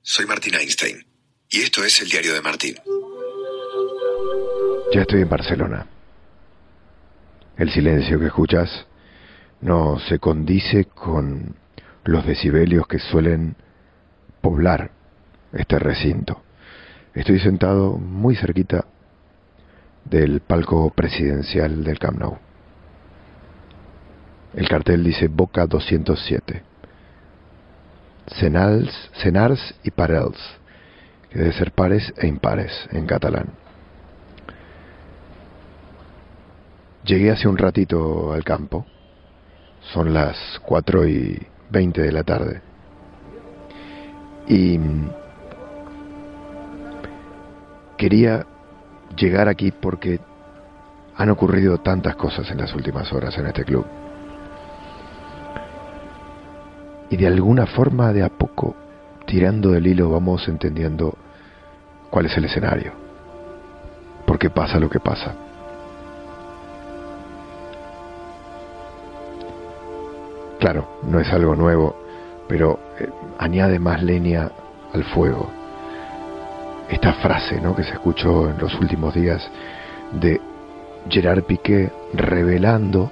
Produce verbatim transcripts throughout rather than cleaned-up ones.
Soy Martín Einstein y esto es el diario de Martín. Ya estoy en Barcelona. El silencio que escuchas no se condice con los decibelios que suelen poblar este recinto. Estoy sentado muy cerquita del palco presidencial del Camp Nou. El cartel dice Boca doscientos siete. Senals, Senars y Parels, que debe ser pares e impares en catalán. Llegué hace un ratito al campo. Son las cuatro y veinte de la tarde. Y quería llegar aquí porque han ocurrido tantas cosas en las últimas horas en este club. Y de alguna forma, de a poco, tirando del hilo, vamos entendiendo cuál es el escenario. ¿Por qué pasa lo que pasa? Claro, no es algo nuevo, pero eh, añade más leña al fuego. Esta frase, ¿no?, que se escuchó en los últimos días de Gerard Piqué revelando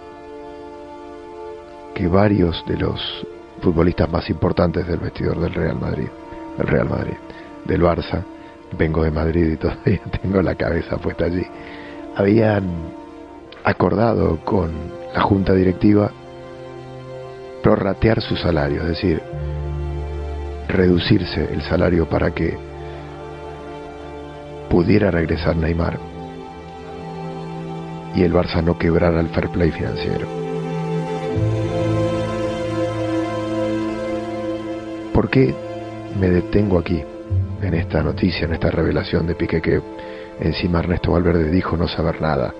que varios de los futbolistas más importantes del vestidor del Real Madrid, del Real Madrid, del Barça, vengo de Madrid y todavía tengo la cabeza puesta allí, habían acordado con la junta directiva prorratear su salario, es decir, reducirse el salario para que pudiera regresar Neymar y el Barça no quebrara el fair play financiero. ¿Por qué me detengo aquí, en esta noticia, en esta revelación de Piqué, que encima Ernesto Valverde dijo no saber nada,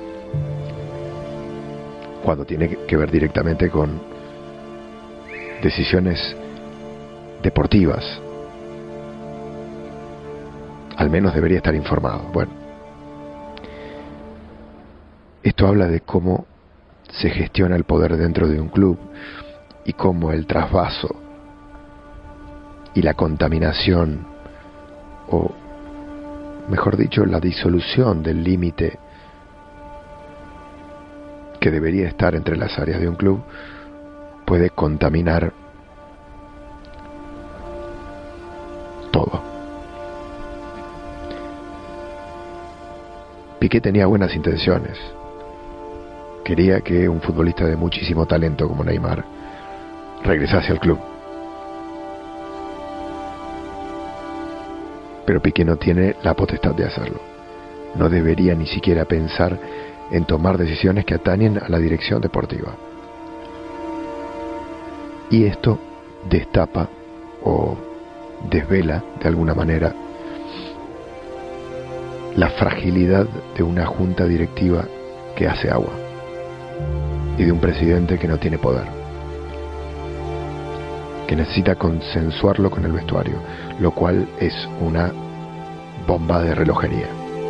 cuando tiene que ver directamente con decisiones deportivas? Al menos debería estar informado. Bueno, esto habla de cómo se gestiona el poder dentro de un club y cómo el trasvaso y la contaminación, o mejor dicho, la disolución del límite que debería estar entre las áreas de un club, puede contaminar todo. Piqué tenía buenas intenciones. Quería que un futbolista de muchísimo talento como Neymar regresase al club. Pero Piqué no tiene la potestad de hacerlo. No debería ni siquiera pensar en tomar decisiones que atañen a la dirección deportiva. Y esto destapa o desvela de alguna manera la fragilidad de una junta directiva que hace agua y de un presidente que no tiene poder, que necesita consensuarlo con el vestuario, lo cual es una bomba de relojería.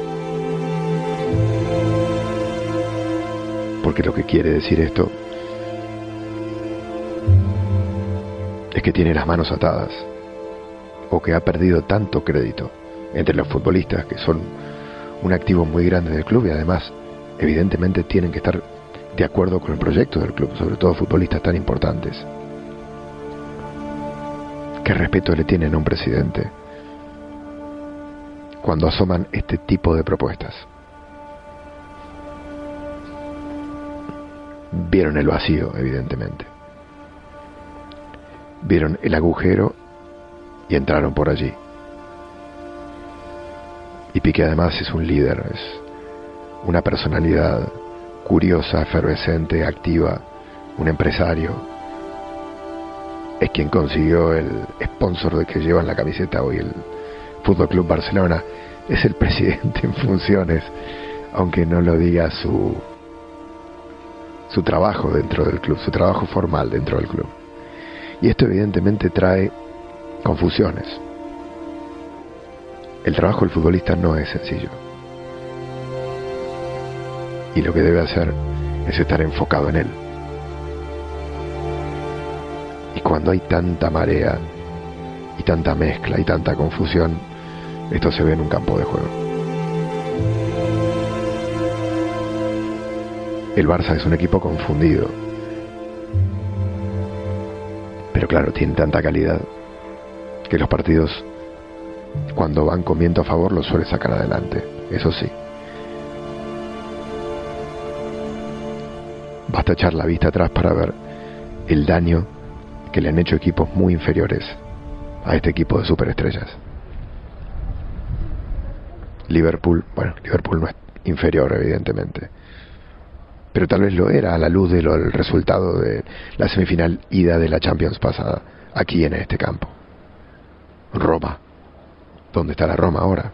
Porque lo que quiere decir esto es que tiene las manos atadas, o que ha perdido tanto crédito entre los futbolistas, que son un activo muy grande del club y además evidentemente tienen que estar de acuerdo con el proyecto del club, sobre todo futbolistas tan importantes. ¿Qué respeto le tienen a un presidente cuando asoman este tipo de propuestas? Vieron el vacío, evidentemente. Vieron el agujero y entraron por allí. Y Piqué además es un líder, es una personalidad curiosa, efervescente, activa, un empresario. Es quien consiguió el sponsor de que lleva en la camiseta hoy el Fútbol Club Barcelona. Es el presidente en funciones, aunque no lo diga su su trabajo dentro del club, su trabajo formal dentro del club. Y esto evidentemente trae confusiones. El trabajo del futbolista no es sencillo. Y lo que debe hacer es estar enfocado en él. Y cuando hay tanta marea, y tanta mezcla y tanta confusión, esto se ve en un campo de juego. El Barça es un equipo confundido, pero claro, tiene tanta calidad que los partidos, cuando van con viento a favor, los suele sacar adelante, eso sí. Basta echar la vista atrás para ver el daño que le han hecho equipos muy inferiores a este equipo de superestrellas. Liverpool, bueno, Liverpool no es inferior evidentemente, pero tal vez lo era a la luz del resultado de la semifinal ida de la Champions pasada, aquí en este campo. Roma, ¿dónde está la Roma ahora?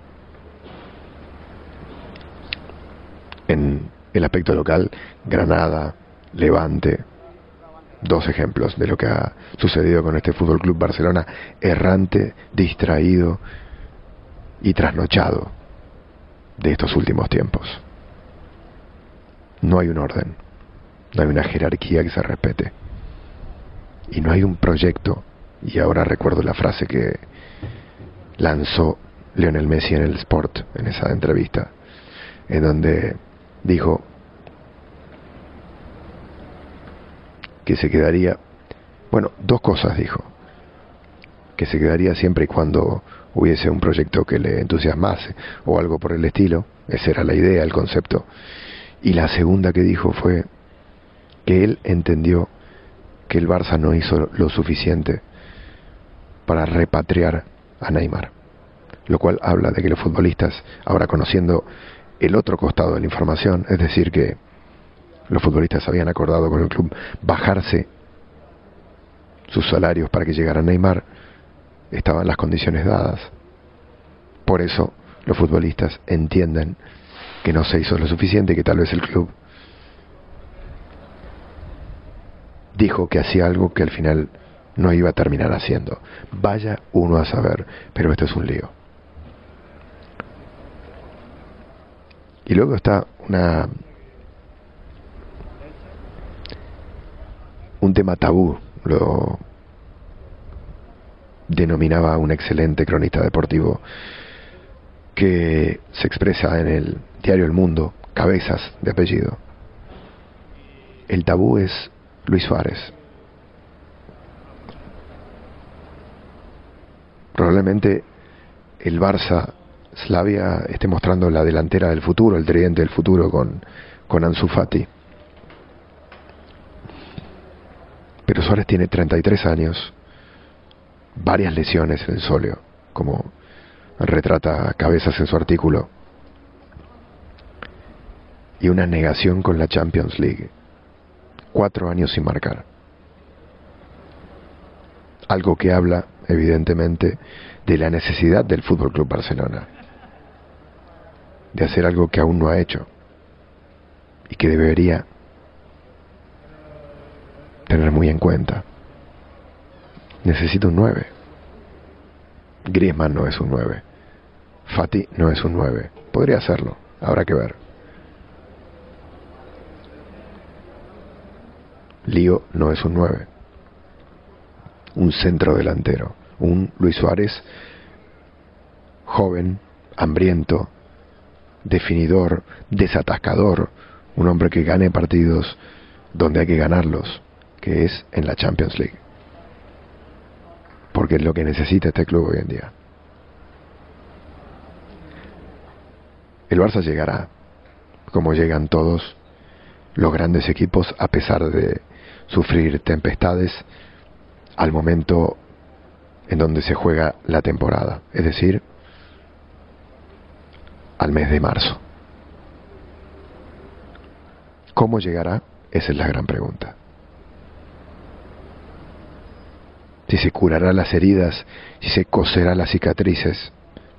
En el aspecto local, Granada, Levante, dos ejemplos de lo que ha sucedido con este Fútbol Club Barcelona, errante, distraído y trasnochado de estos últimos tiempos. No hay un orden, no hay una jerarquía que se respete, y no hay un proyecto. Y ahora recuerdo la frase que lanzó Lionel Messi en el Sport, en esa entrevista, en donde dijo que se quedaría, bueno, dos cosas dijo, que se quedaría siempre y cuando hubiese un proyecto que le entusiasmase o algo por el estilo. Esa era la idea, el concepto. Y la segunda que dijo fue que él entendió que el Barça no hizo lo suficiente para repatriar a Neymar, lo cual habla de que los futbolistas, ahora conociendo el otro costado de la información, es decir, que los futbolistas habían acordado con el club bajarse sus salarios para que llegara Neymar, estaban las condiciones dadas. Por eso los futbolistas entienden que no se hizo lo suficiente y que tal vez el club dijo que hacía algo que al final no iba a terminar haciendo. Vaya uno a saber, pero esto es un lío. Y luego está una un tema tabú, lo denominaba un excelente cronista deportivo que se expresa en el diario El Mundo, Cabezas de apellido. El tabú es Luis Suárez. Probablemente el Barça Slavia esté mostrando la delantera del futuro, el tridente del futuro con, con Ansu Fati. Pero Suárez tiene treinta y tres años, varias lesiones en el sóleo, como retrata Cabezas en su artículo, y una negación con la Champions League. Cuatro años sin marcar. Algo que habla, evidentemente, de la necesidad del Fútbol Club Barcelona de hacer algo que aún no ha hecho y que debería tener muy en cuenta. Necesita un nueve. Griezmann no es un nueve. Fati no es un nueve. Podría serlo, habrá que ver. Lío no es un nueve. Un centro delantero. Un Luis Suárez joven, hambriento, definidor, desatascador. Un hombre que gane partidos donde hay que ganarlos, que es en la Champions League. Porque es lo que necesita este club hoy en día. El Barça llegará, como llegan todos los grandes equipos, a pesar de sufrir tempestades, al momento en donde se juega la temporada, es decir, al mes de marzo. ¿Cómo llegará? Esa es la gran pregunta. Si se curará las heridas, si se coserá las cicatrices,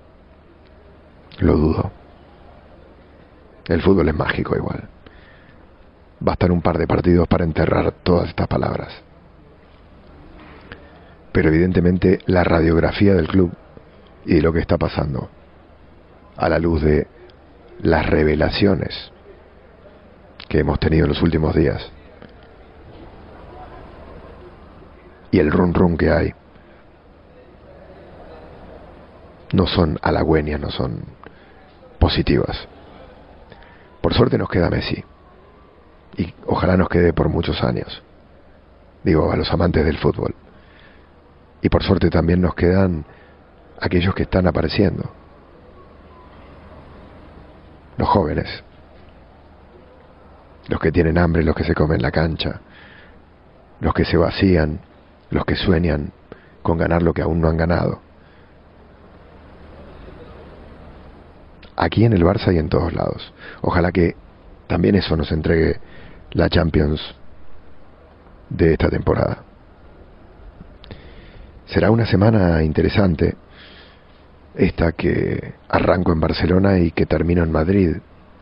lo dudo. El fútbol es mágico igual. Bastan un par de partidos para enterrar todas estas palabras. Pero evidentemente la radiografía del club y de lo que está pasando, a la luz de las revelaciones que hemos tenido en los últimos días y el run run que hay, no son halagüeñas, no son positivas. Por suerte nos queda Messi, y ojalá nos quede por muchos años, digo, a los amantes del fútbol. Y por suerte también nos quedan aquellos que están apareciendo, los jóvenes, los que tienen hambre, los que se comen la cancha, los que se vacían, los que sueñan con ganar lo que aún no han ganado. Aquí en el Barça y en todos lados. Ojalá que también eso nos entregue la Champions de esta temporada. Será una semana interesante esta que arranco en Barcelona y que termino en Madrid,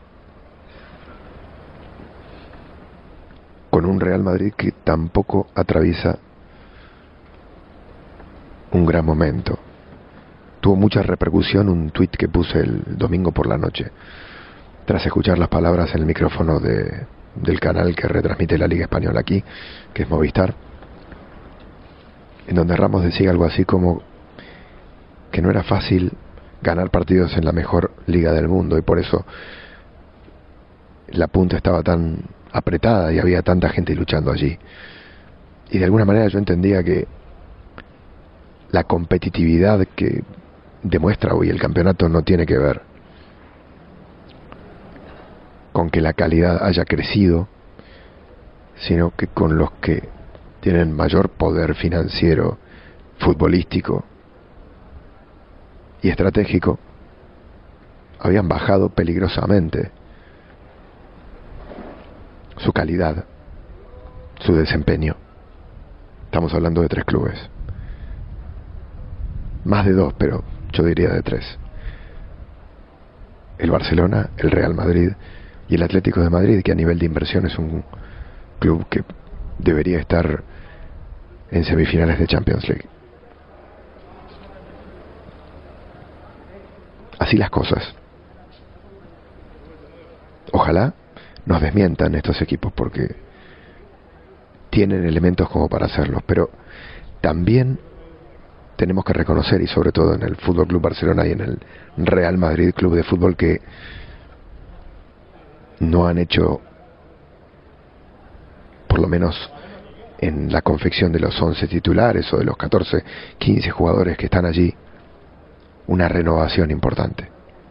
con un Real Madrid que tampoco atraviesa un gran momento. Tuvo mucha repercusión un tuit que puse el domingo por la noche, tras escuchar las palabras en el micrófono de, del canal que retransmite la Liga Española aquí, que es Movistar, en donde Ramos decía algo así como que no era fácil ganar partidos en la mejor liga del mundo, y por eso la punta estaba tan apretada y había tanta gente luchando allí. Y de alguna manera yo entendía que la competitividad que demuestra hoy el campeonato no tiene que ver con que la calidad haya crecido, sino que con los que tienen mayor poder financiero, futbolístico y estratégico, habían bajado peligrosamente su calidad, su desempeño. Estamos hablando de tres clubes, más de dos, pero yo diría de tres: el Barcelona, el Real Madrid y el Atlético de Madrid, que a nivel de inversión es un club que debería estar en semifinales de Champions League. Así las cosas. Ojalá nos desmientan estos equipos, porque tienen elementos como para hacerlos, pero también tenemos que reconocer, y sobre todo en el Fútbol Club Barcelona y en el Real Madrid Club de Fútbol, que no han hecho, por lo menos en la confección de los once titulares o de los catorce, quince jugadores que están allí, una renovación importante.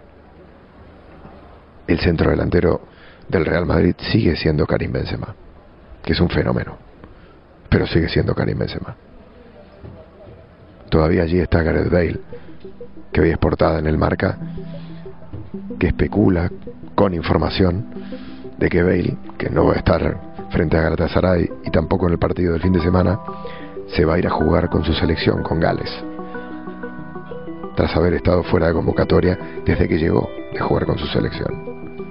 El centro delantero del Real Madrid sigue siendo Karim Benzema, que es un fenómeno, pero sigue siendo Karim Benzema. Todavía allí está Gareth Bale, que hoy es portada en el Marca, que especula con información de que Bale, que no va a estar frente a Galatasaray y tampoco en el partido del fin de semana, se va a ir a jugar con su selección, con Gales, tras haber estado fuera de convocatoria desde que llegó de jugar con su selección.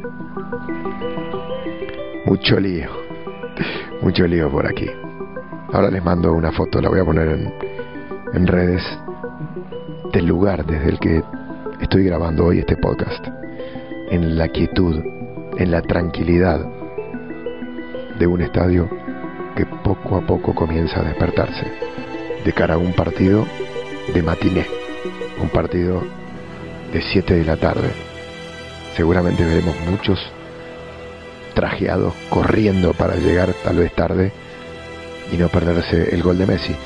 Mucho lío, mucho lío por aquí. Ahora les mando una foto, la voy a poner en, en redes, del lugar desde el que estoy grabando hoy este podcast, en la quietud, en la tranquilidad de un estadio que poco a poco comienza a despertarse de cara a un partido de matiné, un partido de siete de la tarde. Seguramente veremos muchos trajeados corriendo para llegar tal vez tarde y no perderse el gol de Messi.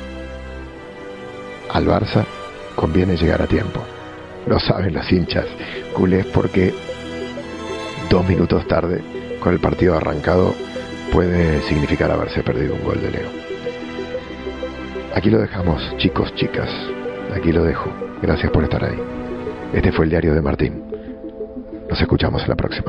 Al Barça conviene llegar a tiempo, lo saben los hinchas culés, porque dos minutos tarde, con el partido arrancado, puede significar haberse perdido un gol de Leo. Aquí lo dejamos, chicos, chicas, aquí lo dejo. Gracias por estar ahí. Este fue el diario de Martín. Nos escuchamos en la próxima.